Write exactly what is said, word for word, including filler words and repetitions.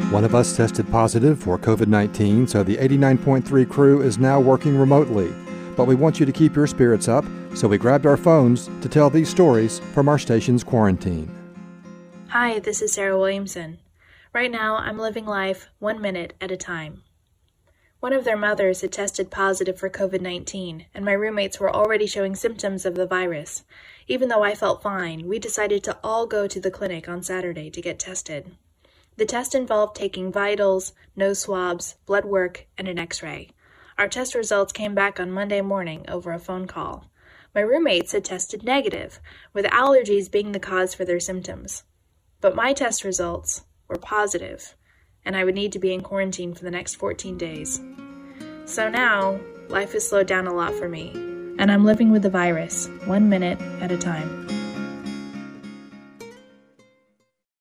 One of us tested positive for covid nineteen, so the eighty-nine point three crew is now working remotely. But we want you to keep your spirits up, so we grabbed our phones to tell these stories from our station's quarantine. Hi, this is Sarah Williamson. Right now, I'm living life one minute at a time. One of their mothers had tested positive for covid nineteen, and my roommates were already showing symptoms of the virus. Even though I felt fine, we decided to all go to the clinic on Saturday to get tested. The test involved taking vitals, nose swabs, blood work, and an x-ray. Our test results came back on Monday morning over a phone call. My roommates had tested negative, with allergies being the cause for their symptoms. But my test results were positive, and I would need to be in quarantine for the next fourteen days. So now, life has slowed down a lot for me, and I'm living with the virus, one minute at a time.